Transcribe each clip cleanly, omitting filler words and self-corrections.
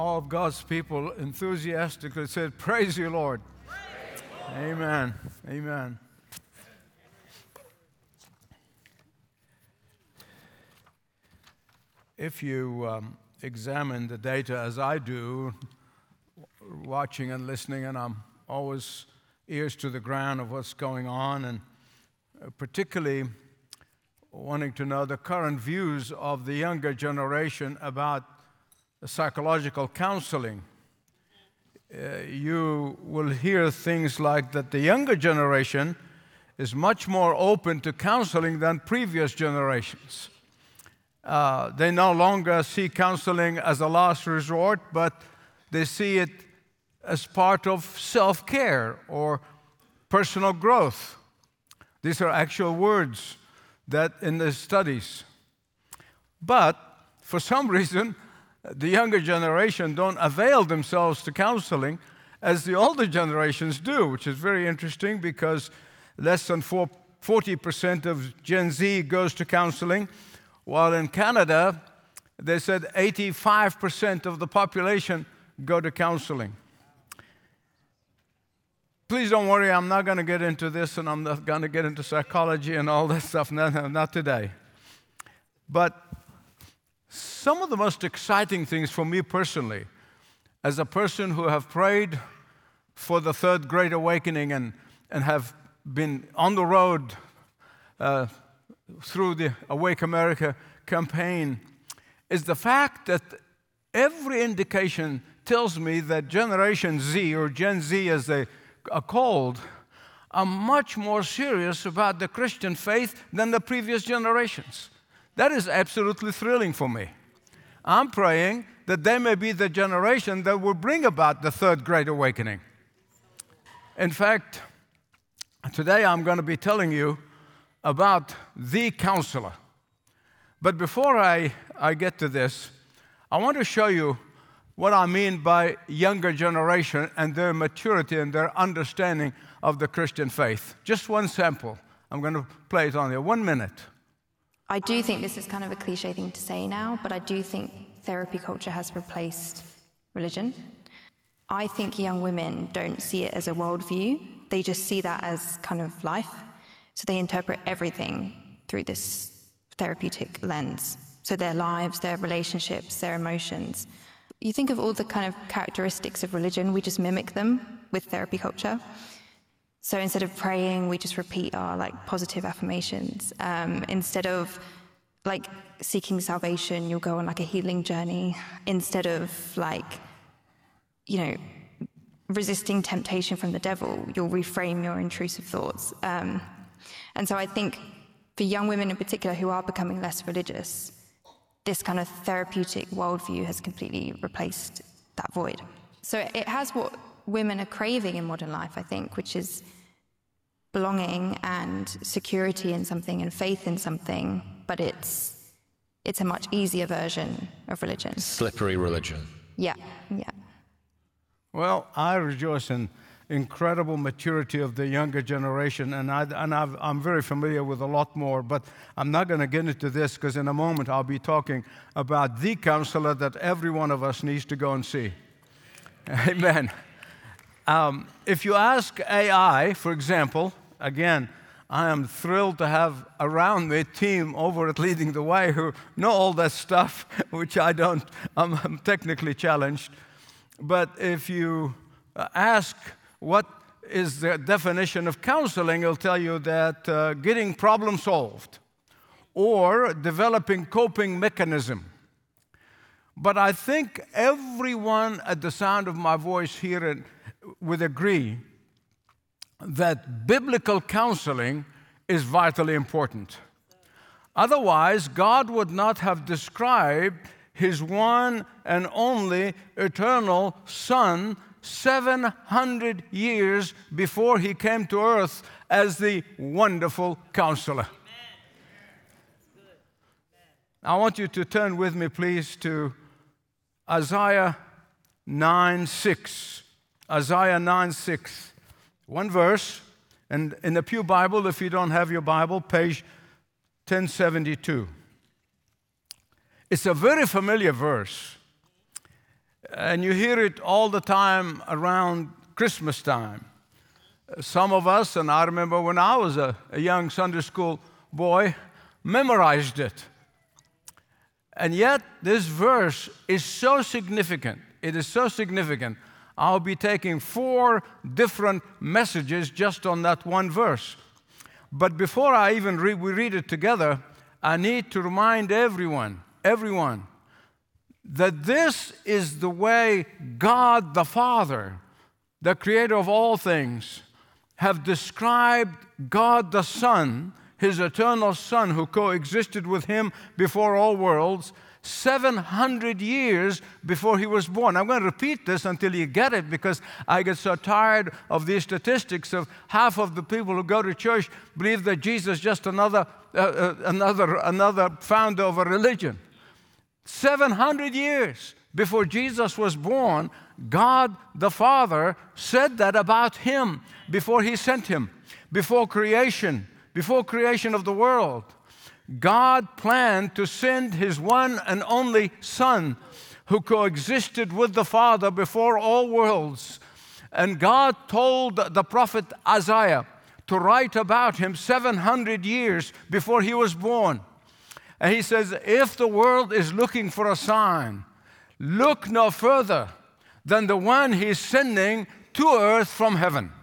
All of God's people enthusiastically said, "Praise you, Lord." Amen. Amen. If you examine the data as I do, watching and listening, and I'm always ears to the ground of what's going on, and particularly wanting to know the current views of the younger generation about psychological counseling, you will hear things like that the younger generation is much more open to counseling than previous generations. They no longer see counseling as a last resort, but they see it as part of self-care or personal growth. These are actual words that in the studies. But for some reason, the younger generation don't avail themselves to counseling as the older generations do, which is very interesting because less than 40% of Gen Z goes to counseling, while in Canada, they said 85% of the population go to counseling. Please don't worry, I'm not going to get into this, and I'm not going to get into psychology and all that stuff. No, not today. But some of the most exciting things for me personally, as a person who have prayed for the Third Great Awakening and have been on the road through the Awake America campaign, is the fact that every indication tells me that Generation Z, or Gen Z as they are called, are much more serious about the Christian faith than the previous generations. That is absolutely thrilling for me. I'm praying that they may be the generation that will bring about the Third Great Awakening. In fact, today I'm going to be telling you about the counselor. But before I get to this, I want to show you what I mean by younger generation and their maturity and their understanding of the Christian faith. Just one sample. I'm going to play it on there. 1 minute. I do think this is kind of a cliche thing to say now, but I do think therapy culture has replaced religion. I think young women don't see it as a worldview. They just see that as kind of life. So they interpret everything through this therapeutic lens. So their lives, their relationships, their emotions. You think of all the kind of characteristics of religion, we just mimic them with therapy culture. So instead of praying, we just repeat our positive affirmations. Instead of seeking salvation, you'll go on a healing journey. Instead of resisting temptation from the devil, you'll reframe your intrusive thoughts. And so I think for young women in particular who are becoming less religious, this kind of therapeutic worldview has completely replaced that void. So it has what women are craving in modern life, I think, which is belonging and security in something and faith in something, but it's a much easier version of religion. Slippery religion. Yeah. Well, I rejoice in incredible maturity of the younger generation, and I'm very familiar with a lot more, but I'm not going to get into this because in a moment I'll be talking about the counselor that every one of us needs to go and see. Amen. If you ask AI, for example, again, I am thrilled to have around me a team over at Leading the Way who know all that stuff, which I don't. I'm technically challenged. But if you ask what is the definition of counseling, it'll tell you that getting problem solved or developing coping mechanism. But I think everyone at the sound of my voice here would agree that biblical counseling is vitally important. Otherwise, God would not have described His one and only eternal Son 700 years before He came to earth as the wonderful counselor. I want you to turn with me, please, to Isaiah 9:6. Isaiah 9:6. One verse, and in the Pew Bible, if you don't have your Bible, page 1072. It's a very familiar verse. And you hear it all the time around Christmas time. Some of us, and I remember when I was a young Sunday school boy, memorized it. And yet, this verse is so significant. It is so significant. I'll be taking 4 different messages just on that one verse. But before I even we read it together, I need to remind everyone, that this is the way God the Father, the creator of all things, have described God the Son, his eternal Son, who coexisted with him before all worlds, 700 years before he was born. I'm going to repeat this until you get it, because I get so tired of these statistics of half of the people who go to church believe that Jesus is just another founder of a religion. 700 years before Jesus was born, God the Father said that about him before he sent him, before creation of the world. God planned to send his one and only Son, who coexisted with the Father before all worlds. And God told the prophet Isaiah to write about him 700 years before he was born. And he says, if the world is looking for a sign, look no further than the one he's sending to earth from heaven.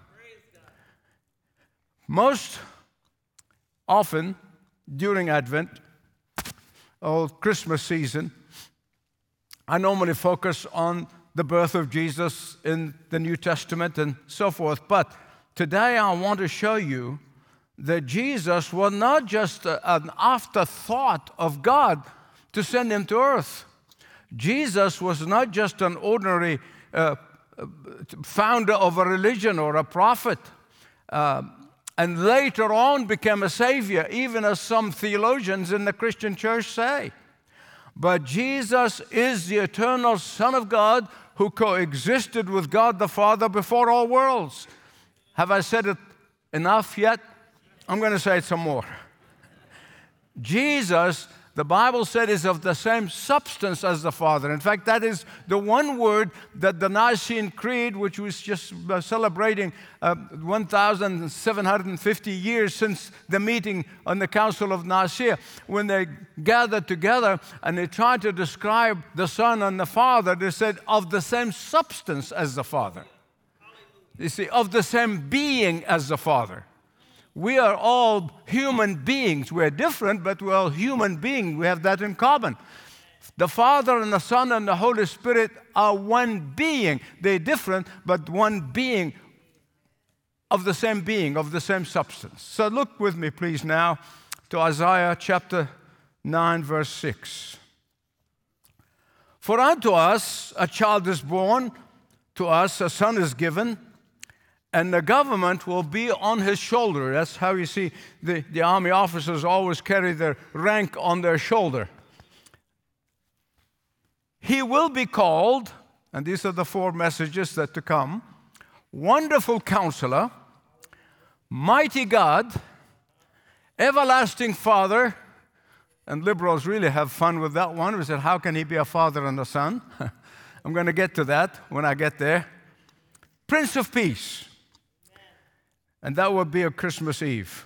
Most often during Advent or Christmas season, I normally focus on the birth of Jesus in the New Testament and so forth. But today I want to show you that Jesus was not just an afterthought of God to send him to earth. Jesus was not just an ordinary founder of a religion or a prophet, and later on became a savior, even as some theologians in the Christian church say. But Jesus is the eternal Son of God who coexisted with God the Father before all worlds. Have I said it enough yet? I'm going to say it some more. Jesus, the Bible said, is of the same substance as the Father. In fact, that is the one word that the Nicene Creed, which was just celebrating 1,750 years since the meeting on the Council of Nicaea, when they gathered together and they tried to describe the Son and the Father, they said, of the same substance as the Father. You see, of the same being as the Father. We are all human beings. We're different, but we're all human beings. We have that in common. The Father and the Son and the Holy Spirit are one being. They're different, but one being, of the same substance. So look with me, please, now to Isaiah chapter 9, verse 6. For unto us a child is born, to us a son is given, and the government will be on his shoulder. That's how you see the army officers always carry their rank on their shoulder. He will be called, and these are the 4 messages that to come, Wonderful Counselor, Mighty God, Everlasting Father, and liberals really have fun with that one. We said, how can he be a father and a son? I'm going to get to that when I get there. Prince of Peace. And that would be a Christmas Eve.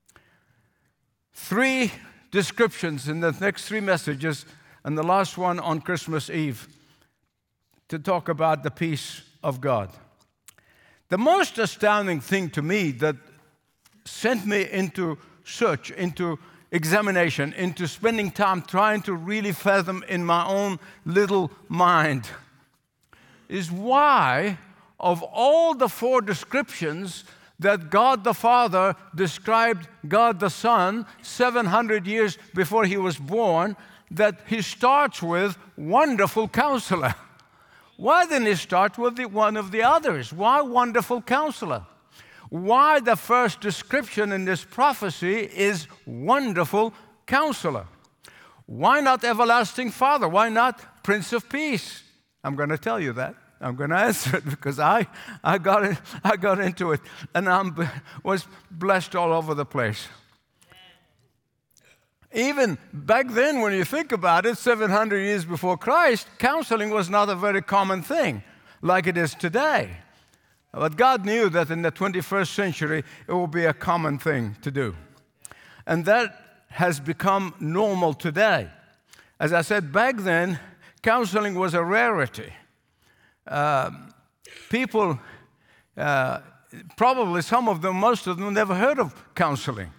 3 descriptions in the next 3 messages, and the last one on Christmas Eve, to talk about the peace of God. The most astounding thing to me that sent me into search, into examination, into spending time trying to really fathom in my own little mind, is why, of all the 4 descriptions that God the Father described God the Son 700 years before he was born, that he starts with Wonderful Counselor. Why didn't he start with one of the others? Why Wonderful Counselor? Why the first description in this prophecy is Wonderful Counselor? Why not Everlasting Father? Why not Prince of Peace? I'm going to tell you that. I'm going to answer it because I got into it, and I was blessed all over the place. Even back then, when you think about it, 700 years before Christ, counseling was not a very common thing like it is today. But God knew that in the 21st century, it will be a common thing to do. And that has become normal today. As I said, back then, counseling was a rarity. People, probably some of them, most of them, never heard of counseling.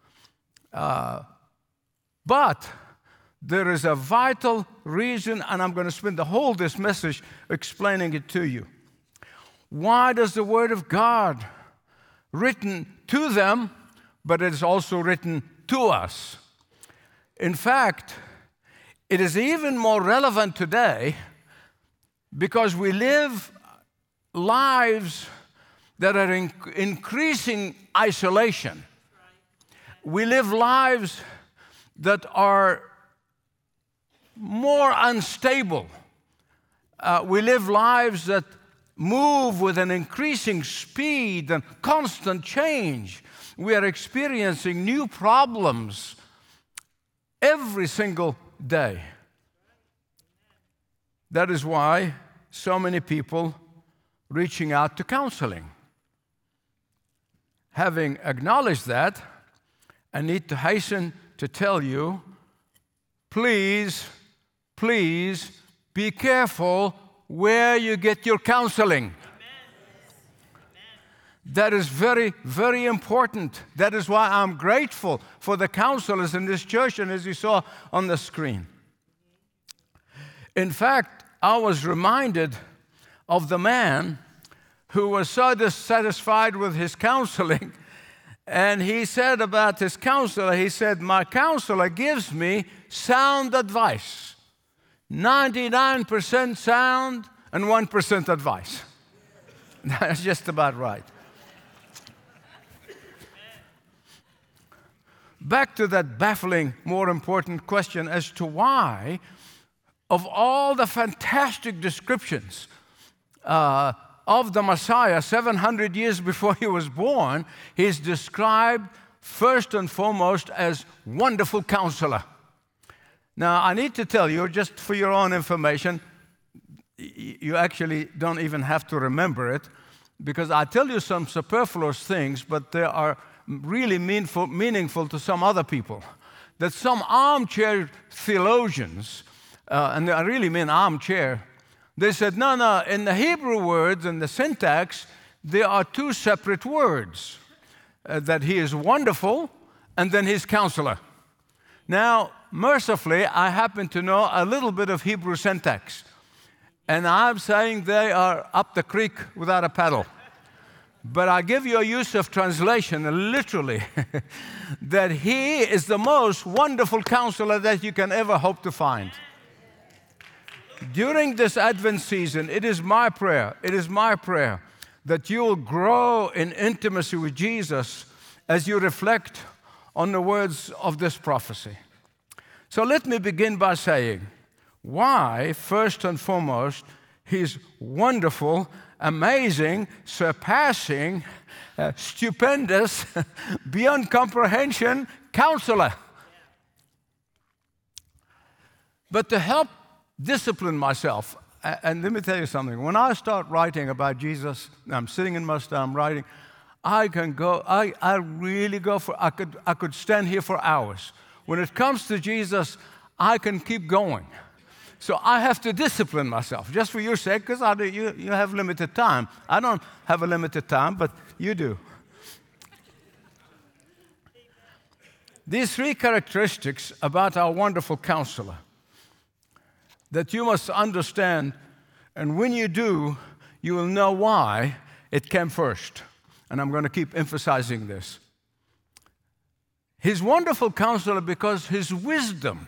But there is a vital reason, and I'm going to spend the whole this message explaining it to you. Why does the Word of God written to them, but it is also written to us? In fact, it is even more relevant today because we live lives that are in increasing isolation. We live lives that are more unstable. We live lives that move with an increasing speed and constant change. We are experiencing new problems every single day. That is why so many people reaching out to counseling. Having acknowledged that, I need to hasten to tell you, please be careful where you get your counseling. Amen. That is very, very important. That is why I'm grateful for the counselors in this church, and as you saw on the screen. In fact, I was reminded of the man who was so dissatisfied with his counseling, and he said about his counselor, he said, "My counselor gives me sound advice. 99% sound and 1% advice." That's just about right. Back to that baffling, more important question as to why, of all the fantastic descriptions of the Messiah 700 years before he was born, he's described first and foremost as Wonderful Counselor. Now, I need to tell you, just for your own information, you actually don't even have to remember it, because I tell you some superfluous things, but they are really meaningful to some other people. That some armchair theologians, and I really mean armchair, they said, no, in the Hebrew words and the syntax, there are two separate words, that he is wonderful and then he's counselor. Now, mercifully, I happen to know a little bit of Hebrew syntax, and I'm saying they are up the creek without a paddle. But I give you a use of translation, literally, that he is the most wonderful counselor that you can ever hope to find. During this Advent season, it is my prayer that you will grow in intimacy with Jesus as you reflect on the words of this prophecy. So let me begin by saying why, first and foremost, he's wonderful, amazing, surpassing, stupendous, beyond comprehension counselor. But to help discipline myself, and let me tell you something. When I start writing about Jesus, I'm sitting in my study, I'm writing, I really go for, I could stand here for hours. When it comes to Jesus, I can keep going. So I have to discipline myself, just for your sake, because you have limited time. I don't have a limited time, but you do. These three characteristics about our wonderful counselor that you must understand, and when you do, you will know why it came first. And I'm going to keep emphasizing this. He's wonderful counselor because his wisdom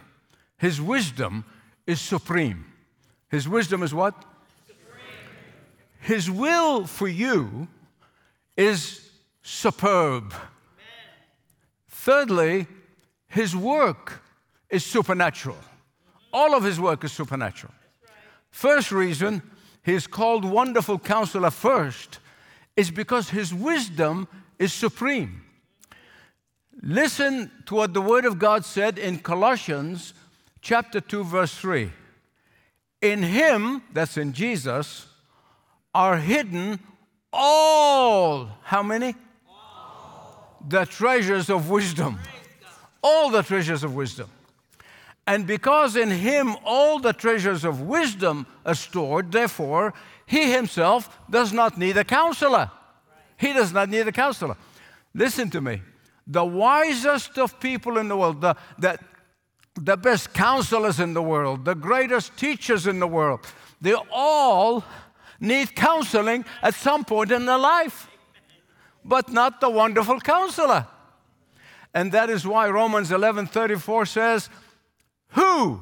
is supreme. His wisdom is what? Supreme. His will for you is superb. Amen. Thirdly, his work is supernatural. All of his work is supernatural. Right. First reason he's called Wonderful Counselor first is because his wisdom is supreme. Listen to what the Word of God said in Colossians chapter 2, verse 3. In Him, that's in Jesus, are hidden all, how many? All. The treasures of wisdom. All the treasures of wisdom. And because in Him all the treasures of wisdom are stored, therefore, He Himself does not need a counselor. He does not need a counselor. Listen to me. The wisest of people in the world, the best counselors in the world, the greatest teachers in the world, they all need counseling at some point in their life, but not the wonderful counselor. And that is why Romans 11:34 says, Who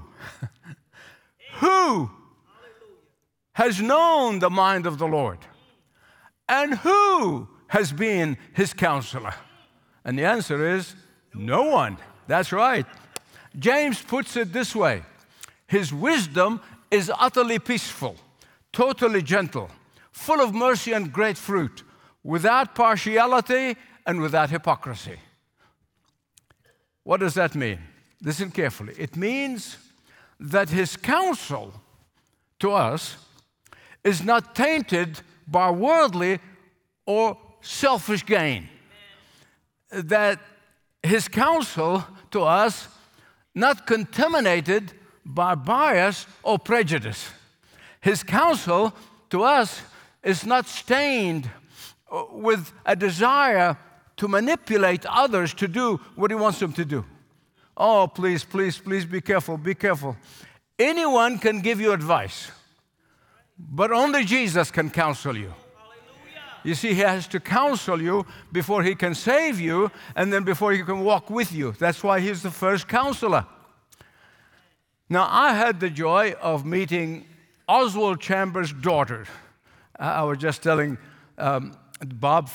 has known the mind of the Lord? And who has been His counselor? And the answer is, no one. That's right. James puts it this way. His wisdom is utterly peaceful, totally gentle, full of mercy and great fruit, without partiality and without hypocrisy. What does that mean? Listen carefully. It means that His counsel to us is not tainted by worldly or selfish gain. That His counsel to us not contaminated by bias or prejudice. His counsel to us is not stained with a desire to manipulate others to do what He wants them to do. Oh, please, please, please be careful, be careful. Anyone can give you advice, but only Jesus can counsel you. You see, He has to counsel you before He can save you, and then before He can walk with you. That's why He's the first counselor. Now, I had the joy of meeting Oswald Chambers' daughter. I was just telling Bob,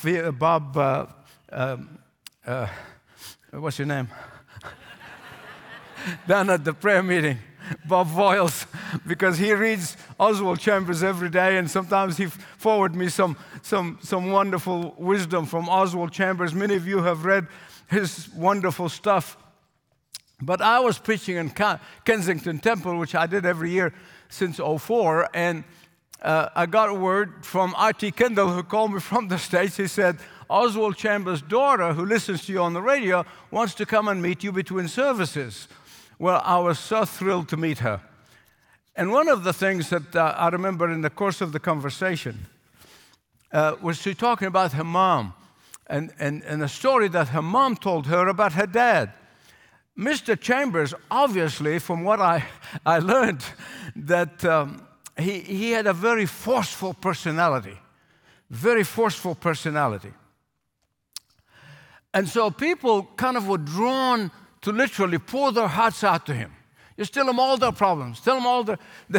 what's your name? Down at the prayer meeting, Bob Voiles, because he reads Oswald Chambers every day, and sometimes he forwards me some wonderful wisdom from Oswald Chambers. Many of you have read his wonderful stuff. But I was preaching in Kensington Temple, which I did every year since 2004, and I got a word from R.T. Kendall, who called me from the States. He said, Oswald Chambers' daughter, who listens to you on the radio, wants to come and meet you between services. Well, I was so thrilled to meet her. And one of the things that I remember in the course of the conversation was she talking about her mom and a story that her mom told her about her dad. Mr. Chambers, obviously, from what I learned, that he had a very forceful personality. Very forceful personality. And so people kind of were drawn to literally pour their hearts out to him. Just tell them all their problems. Tell them all the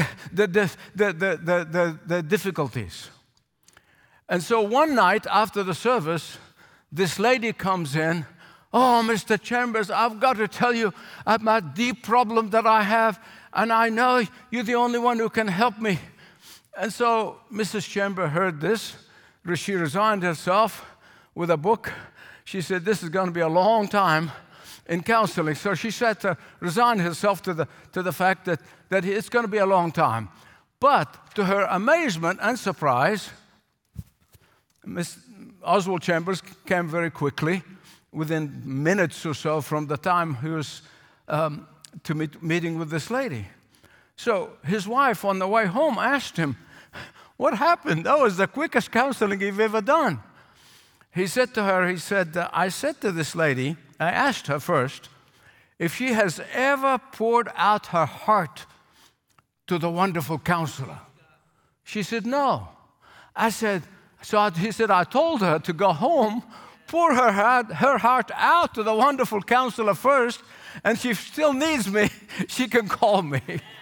difficulties. And so one night after the service, this lady comes in. Oh, Mr. Chambers, I've got to tell you about a deep problem that I have, and I know you're the only one who can help me. And so Mrs. Chambers heard this. She resigned herself with a book. She said, this is going to be a long time in counseling. So she said to resign herself to the fact that it's going to be a long time. But to her amazement and surprise, Miss Oswald Chambers came very quickly, within minutes or so from the time he was meeting with this lady. So his wife on the way home asked him, what happened? That was the quickest counseling you've ever done. He said to her, I said to this lady, I asked her first if she has ever poured out her heart to the wonderful counselor. She said, no. He said, I told her to go home, pour her heart out to the wonderful counselor first, and she still needs me, she can call me.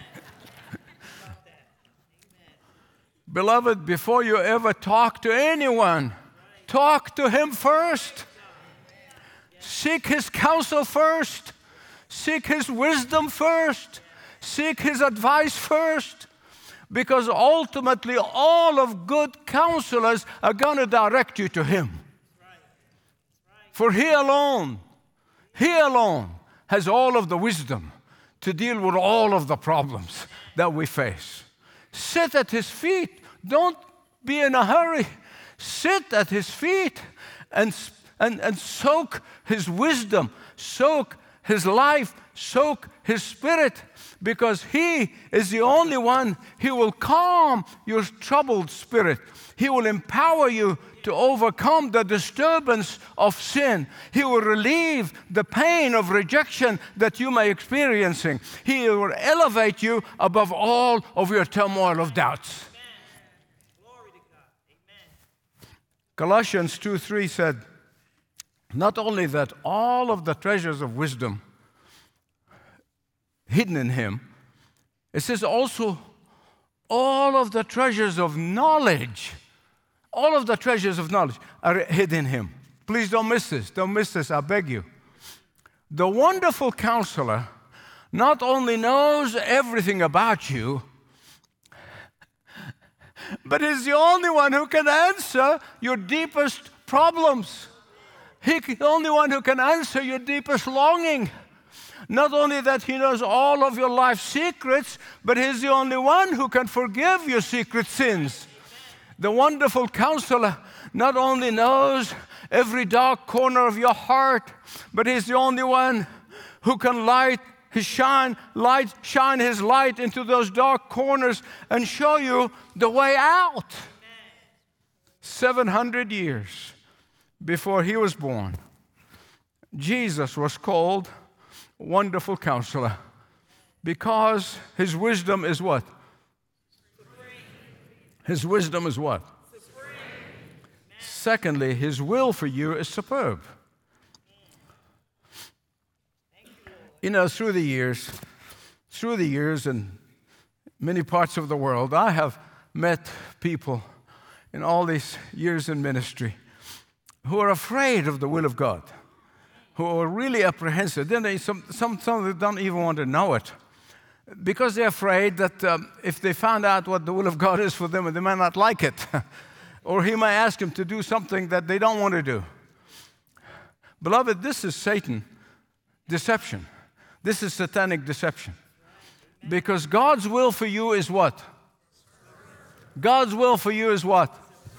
Beloved, before you ever talk to anyone, talk to Him first. Seek His counsel first. Seek His wisdom first. Seek His advice first. Because ultimately, all of good counselors are going to direct you to Him. For He alone He alone has all of the wisdom to deal with all of the problems that we face. Sit at His feet. Don't be in a hurry. Sit at His feet and soak His wisdom, soak His life, soak His Spirit, because He is the only one. He will calm your troubled spirit. He will empower you to overcome the disturbance of sin. He will relieve the pain of rejection that you may be experiencing. He will elevate you above all of your turmoil of doubts. Glory to God. Amen. Colossians 2:3 said, not only that all of the treasures of wisdom hidden in Him, it says also all of the treasures of knowledge. All of the treasures of knowledge are hidden in Him. Please don't miss this. Don't miss this, I beg you. The wonderful Counselor not only knows everything about you, but is the only one who can answer your deepest problems. He's the only one who can answer your deepest longing. Not only that He knows all of your life secrets, but He's the only one who can forgive your secret sins. The wonderful Counselor not only knows every dark corner of your heart, but He's the only one who can shine His light into those dark corners and show you the way out. 700 years before He was born, Jesus was called Wonderful Counselor because His wisdom is what? His wisdom is what? Secondly, His will for you is superb. You know, through the years in many parts of the world, I have met people in all these years in ministry who are afraid of the will of God, who are really apprehensive. Then some of them don't even want to know it, because they're afraid that if they found out what the will of God is for them, they might not like it. Or He might ask them to do something that they don't want to do. Beloved, this is Satan deception. This is satanic deception. Because God's will for you is what? God's will for you is what?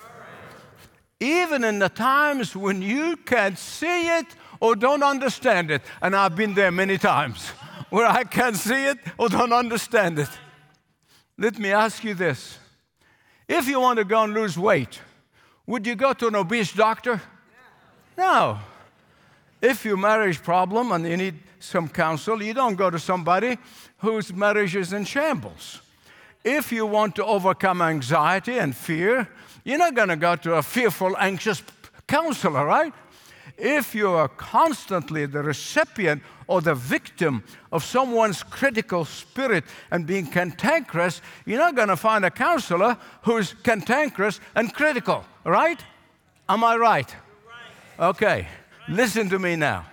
Even in the times when you can't see it or don't understand it. And I've been there many times, where I can't see it or don't understand it. Let me ask you this. If you want to go and lose weight, would you go to an obese doctor? No. If your marriage problem and you need some counsel, you don't go to somebody whose marriage is in shambles. If you want to overcome anxiety and fear, you're not going to go to a fearful, anxious counselor, right? If you are constantly the recipient or the victim of someone's critical spirit and being cantankerous, you're not going to find a counselor who's cantankerous and critical, right? Am I right? Okay, listen to me now.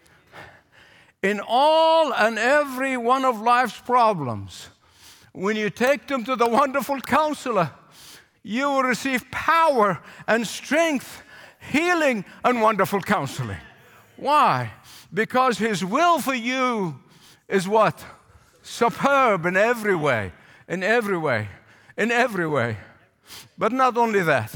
In all and every one of life's problems, when you take them to the wonderful Counselor, you will receive power and strength, healing, and wonderful counseling. Why? Because His will for you is what? Superb in every way, in every way, in every way. But not only that,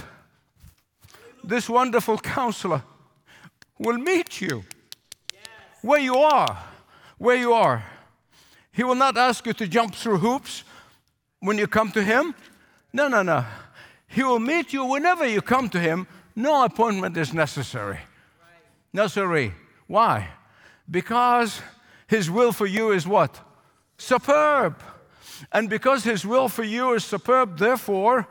this wonderful Counselor will meet you where you are, where you are. He will not ask you to jump through hoops when you come to Him. No. He will meet you whenever you come to Him. No appointment is necessary. No, sirree. Why? Because His will for you is what? Superb. And because His will for you is superb, therefore,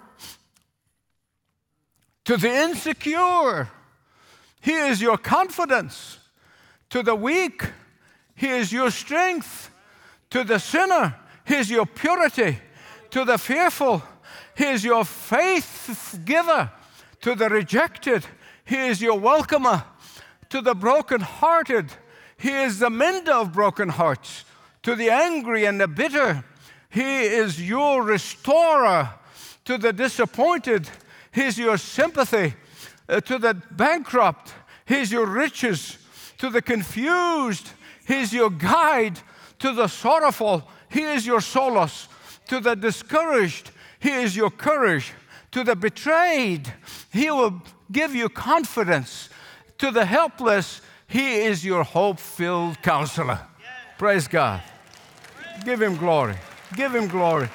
to the insecure, He is your confidence. To the weak, He is your strength. To the sinner, He is your purity. To the fearful, He is your faith giver. To the rejected, He is your welcomer. To the brokenhearted, He is the mender of broken hearts. To the angry and the bitter, He is your restorer. To the disappointed, He is your sympathy. To the bankrupt, He is your riches. To the confused, He is your guide. To the sorrowful, He is your solace. To the discouraged, He is your courage. To the betrayed, He will give you confidence. To the helpless, He is your hope-filled counselor. Praise God. Give Him glory. Give Him glory.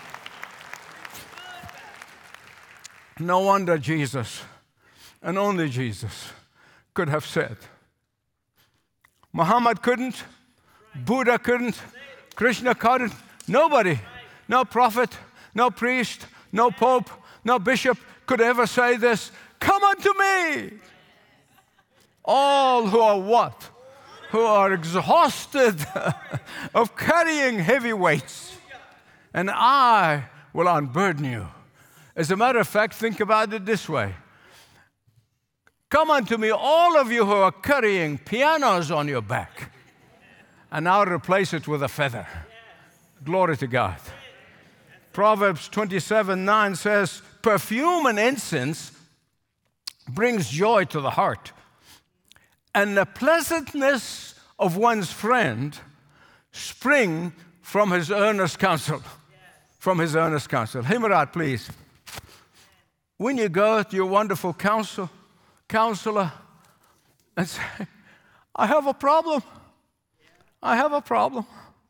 No wonder Jesus, and only Jesus, could have said. Muhammad couldn't. Buddha couldn't. Krishna couldn't. Nobody, no prophet, no priest, no pope, no bishop could ever say this. Come unto me. All who are what? Who are exhausted of carrying heavy weights, and I will unburden you. As a matter of fact, think about it this way. Come unto me, all of you who are carrying pianos on your back, and I'll replace it with a feather. Glory to God. Proverbs 27:9 says, perfume and incense brings joy to the heart, and the pleasantness of one's friend spring from his earnest counsel. From his earnest counsel. Himrat, please. When you go to your wonderful counselor and say, I have a problem. I have a problem.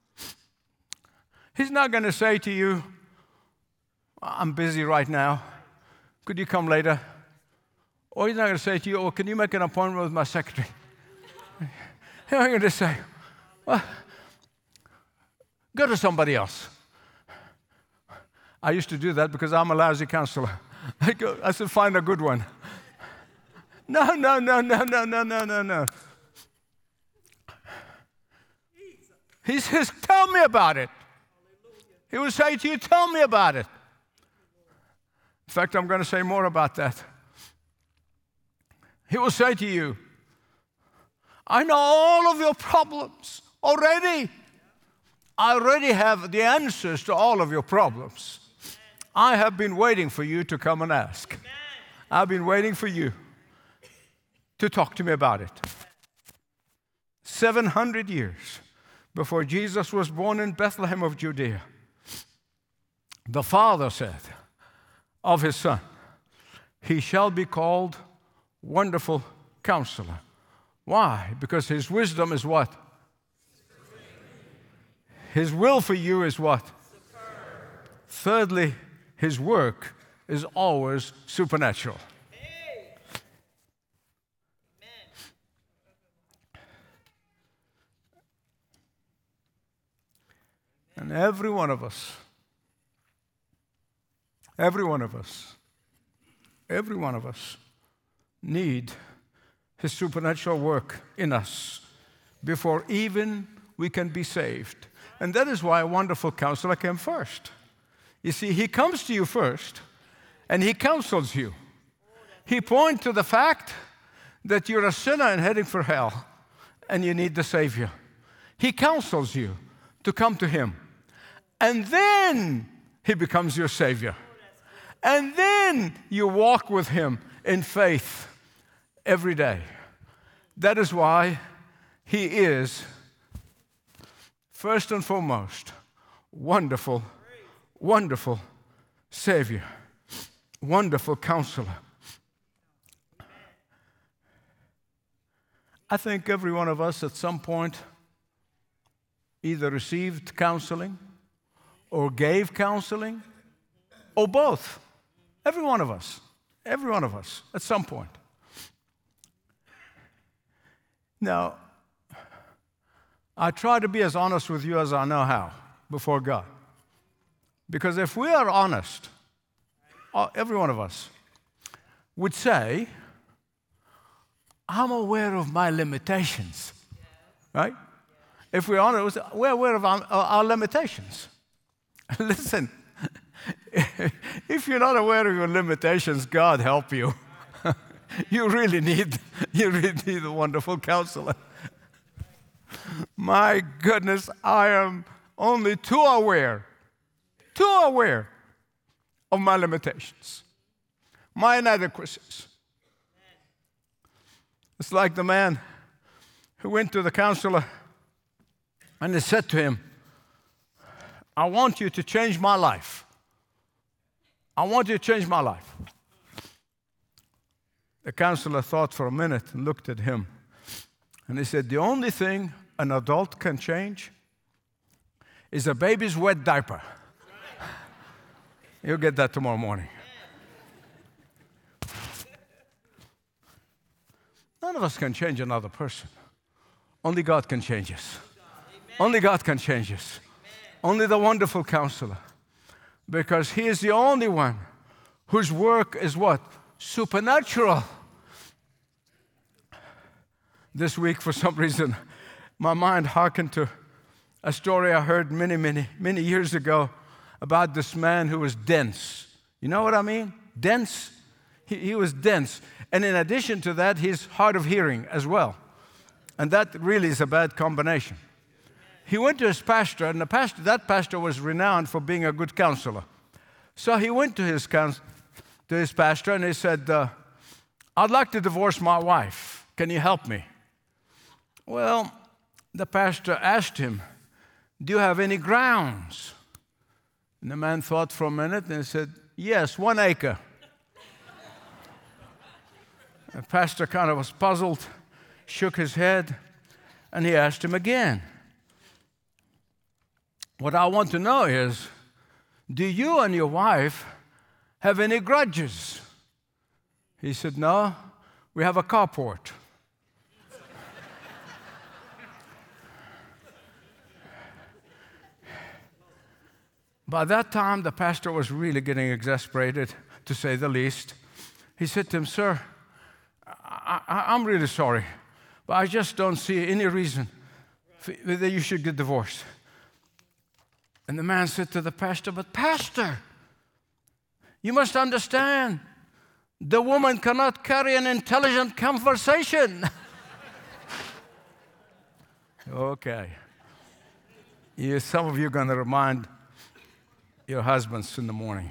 He's not going to say to you, I'm busy right now. Could you come later? Or he's not going to say to you, can you make an appointment with my secretary? He's not going to say, well, go to somebody else. I used to do that because I'm a lousy counselor. I said, find a good one. No. He says, tell me about it. He will say to you, tell me about it. In fact, I'm going to say more about that. He will say to you, I know all of your problems already. I already have the answers to all of your problems. I have been waiting for you to come and ask. I've been waiting for you to talk to me about it. 700 years before Jesus was born in Bethlehem of Judea, the Father said of His Son, He shall be called Wonderful Counselor. Why? Because His wisdom is what? His will for you is what? Thirdly, His work is always supernatural. And every one of us need His supernatural work in us before even we can be saved. And that is why a wonderful counselor came first. You see, He comes to you first, and He counsels you. He points to the fact that you're a sinner and heading for hell, and you need the Savior. He counsels you to come to Him. And then He becomes your Savior. And then you walk with Him in faith every day. That is why He is, first and foremost, wonderful Savior, wonderful Counselor. I think every one of us at some point either received counseling or gave counseling or both. Every one of us at some point. Now, I try to be as honest with you as I know how before God. Because if we are honest, every one of us would say, I'm aware of my limitations, right? If we're honest, we're aware of our limitations. Listen, if you're not aware of your limitations, God help you. You really need a wonderful counselor. My goodness, I am only too aware of my limitations, my inadequacies. It's like the man He went to the counselor and he said to him, I want you to change my life. I want you to change my life. The counselor thought for a minute and looked at him. And he said, the only thing an adult can change is a baby's wet diaper. You'll get that tomorrow morning. None of us can change another person. Only God can change us. Only God can change us. Only the wonderful counselor. Because he is the only one whose work is what? Supernatural. This week, for some reason, my mind hearkened to a story I heard many years ago about this man who was dense. You know what I mean? Dense. He was dense. And in addition to that, he's hard of hearing as well. And that really is a bad combination. He went to his pastor, and that pastor was renowned for being a good counselor. So he went to his pastor, and he said, I'd like to divorce my wife. Can you help me? Well, the pastor asked him, do you have any grounds? And the man thought for a minute, and he said, yes, 1 acre. The pastor kind of was puzzled, shook his head, and he asked him again. What I want to know is, do you and your wife have any grudges? He said, no, we have a carport. By that time, the pastor was really getting exasperated, to say the least. He said to him, sir, I'm really sorry, but I just don't see any reason that you should get divorced. And the man said to the pastor, but pastor, you must understand, the woman cannot carry an intelligent conversation. Okay. Some of you are going to remind your husbands in the morning.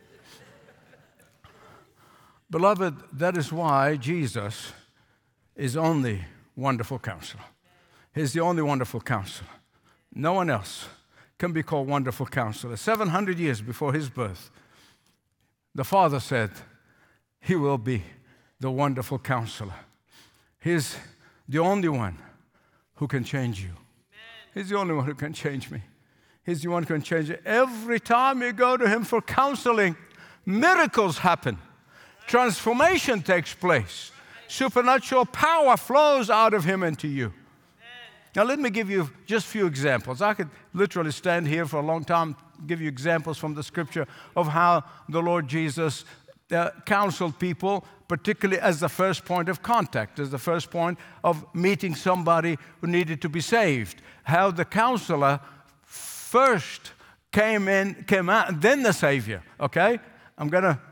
Beloved, that is why Jesus is only wonderful counselor. He's the only wonderful counselor. No one else can be called wonderful counselor. 700 years before his birth, the Father said, he will be the wonderful counselor. He's the only one who can change you. He's the only one who can change me. He's the one who can change you. Every time you go to him for counseling, miracles happen. Transformation takes place. Supernatural power flows out of him into you. Now, let me give you just a few examples. I could literally stand here for a long time, give you examples from the scripture of how the Lord Jesus counseled people, particularly as the first point of contact, as the first point of meeting somebody who needed to be saved. How the counselor first came out, and then the Savior, okay? I'm going to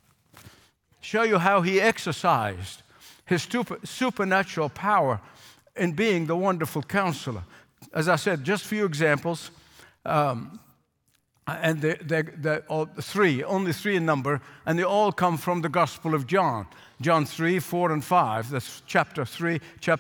show you how he exercised his supernatural power in being the wonderful counselor. As I said, just a few examples, and they're all only three in number, and they all come from the Gospel of John. John 3, 4, and 5. That's chapter 3,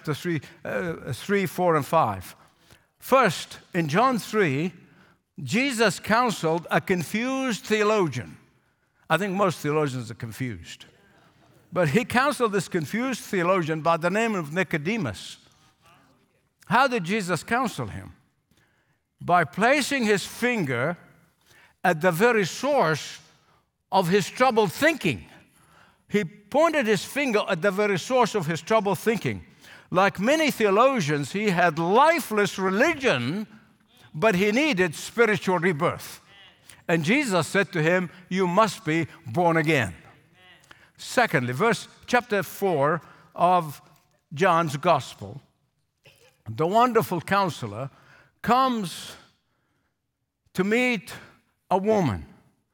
3, 4, and 5. First, in John 3, Jesus counseled a confused theologian. I think most theologians are confused. But he counseled this confused theologian by the name of Nicodemus. How did Jesus counsel him? By placing his finger at the very source of his troubled thinking. He pointed his finger at the very source of his troubled thinking. Like many theologians, he had lifeless religion, but he needed spiritual rebirth. And Jesus said to him, you must be born again. Secondly, chapter 4 of John's Gospel, the wonderful counselor comes to meet a woman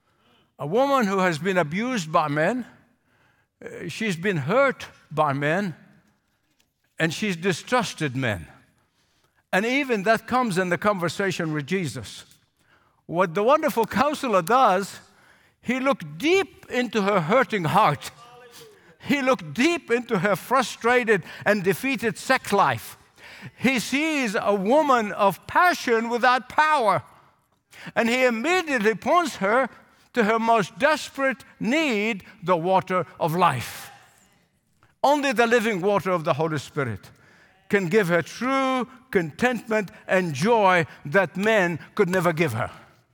who has been abused by men, she's been hurt by men, and she's distrusted men. And even that comes in the conversation with Jesus. What the wonderful counselor does, he looked deep into her hurting heart. He looked deep into her frustrated and defeated sex life. he sees a woman of passion without power. And he immediately points her to her most desperate need, the water of life. Only the living water of the Holy Spirit can give her true contentment and joy that men could never give her.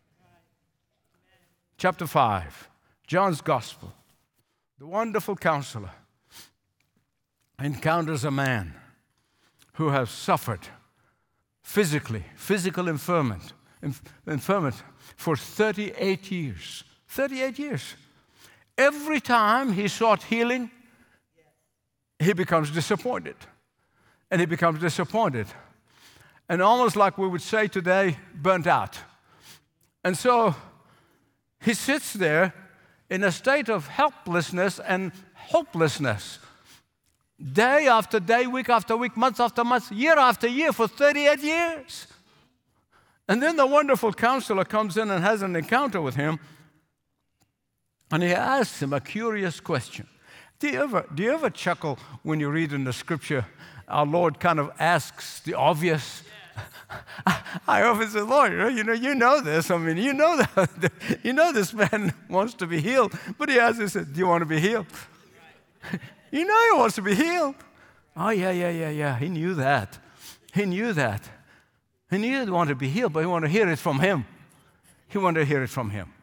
Chapter 5, John's Gospel. The wonderful counselor encounters a man who has suffered physical infirmity for 38 years. 38 years. Every time he sought healing, he becomes disappointed. And he becomes disappointed. And almost like we would say today, burnt out. And so he sits there in a state of helplessness and hopelessness. Day after day, week after week, month after month, year after year for 38 years. And then the wonderful counselor comes in and has an encounter with him. And he asks him a curious question. Do you ever chuckle when you read in the scripture, our Lord kind of asks the obvious? I often say, Lord, you know this. I mean, you know this man wants to be healed. But he asks, he said, do you want to be healed? You know he wants to be healed. Oh, yeah. He knew that. He knew that. He knew he wanted to be healed, but he wanted to hear it from him. He wanted to hear it from him.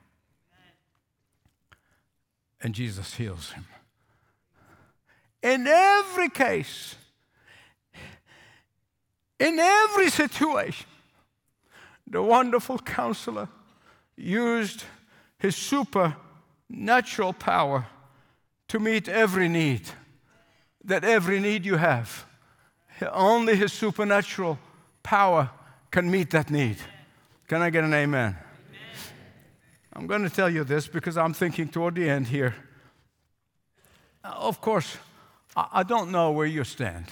And Jesus heals him. In every case, in every situation, the wonderful counselor used his supernatural power to meet every need, that every need you have. Only his supernatural power can meet that need. Can I get an amen? I'm going to tell you this because I'm thinking toward the end here. Of course, I don't know where you stand.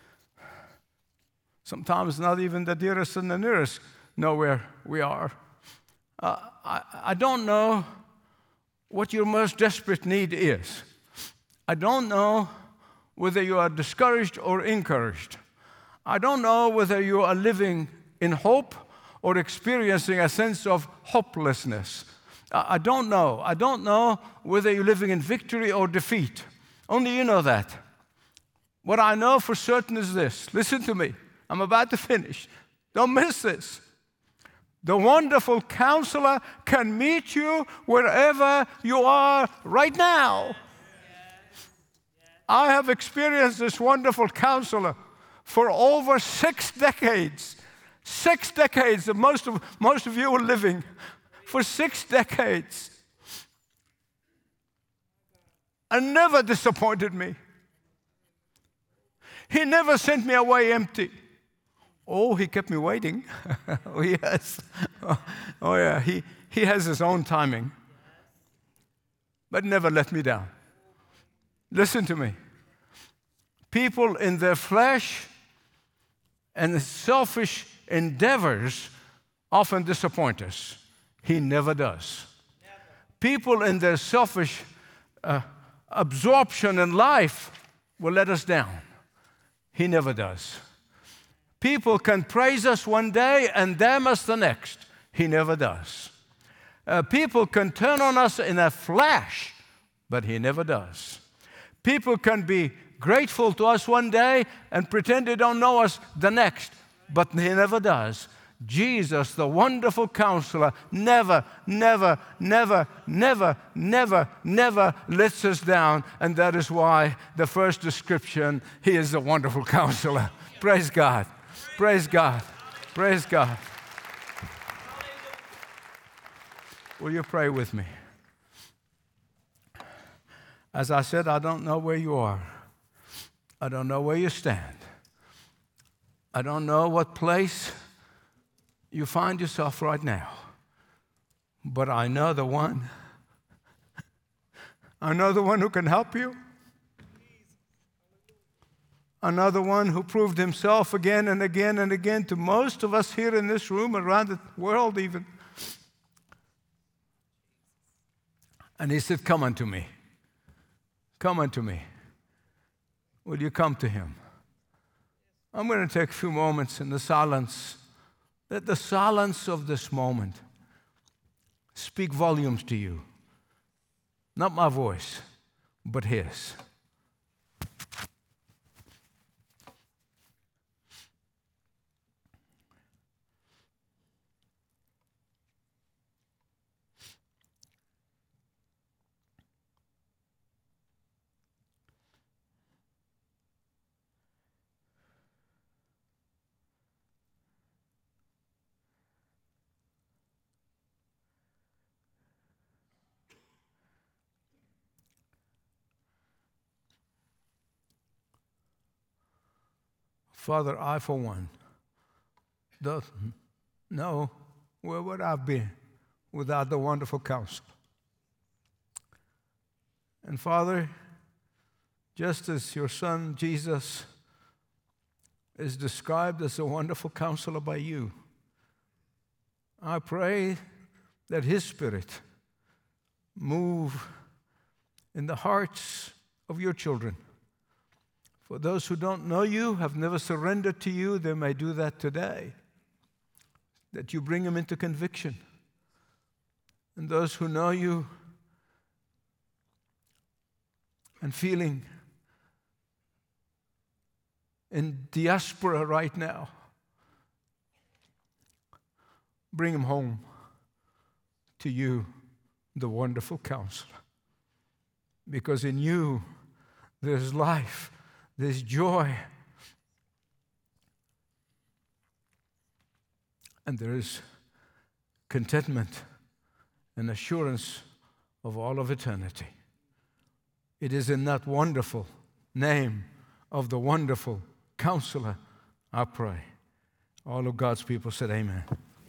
Sometimes not even the dearest and the nearest know where we are. I don't know what your most desperate need is. I don't know whether you are discouraged or encouraged. I don't know whether you are living in hope or experiencing a sense of hopelessness. I don't know. I don't know whether you're living in victory or defeat. Only you know that. What I know for certain is this. Listen to me. I'm about to finish. Don't miss this. The wonderful counselor can meet you wherever you are right now. I have experienced this wonderful counselor for over 6 decades. 6 decades that most of you are living. For 6 decades. And never disappointed me. He never sent me away empty. Oh, he kept me waiting. Oh, yes. Oh, yeah. He has his own timing. But never let me down. Listen to me. People in their flesh and selfish endeavors often disappoint us. He never does. People in their selfish absorption in life will let us down. He never does. People can praise us one day and damn us the next. He never does. People can turn on us in a flash, but he never does. People can be grateful to us one day and pretend they don't know us the next, but he never does. Jesus, the wonderful counselor, never lets us down. And that is why the first description, he is the wonderful counselor. Praise God. Praise God. Praise God. Will you pray with me? As I said, I don't know where you are. I don't know where you stand. I don't know what place you find yourself right now. But I know the one. I know the one who can help you. I know the one who proved himself again and again and again to most of us here in this room, around the world even. And he said, come unto me. Come unto me. Will you come to him? I'm going to take a few moments in the silence. Let the silence of this moment speak volumes to you. Not my voice, but His. Father, I, for one, don't know where would I be without the wonderful counsel. And Father, just as your Son Jesus is described as a wonderful counselor by you, I pray that His Spirit move in the hearts of your children. For those who don't know you, have never surrendered to you, they may do that today. That you bring them into conviction. And those who know you and feeling in diaspora right now, bring them home to you, the wonderful counselor. Because in you, there's life. There's joy, and there is contentment and assurance of all of eternity. It is in that wonderful name of the wonderful Counselor I pray. All of God's people said amen.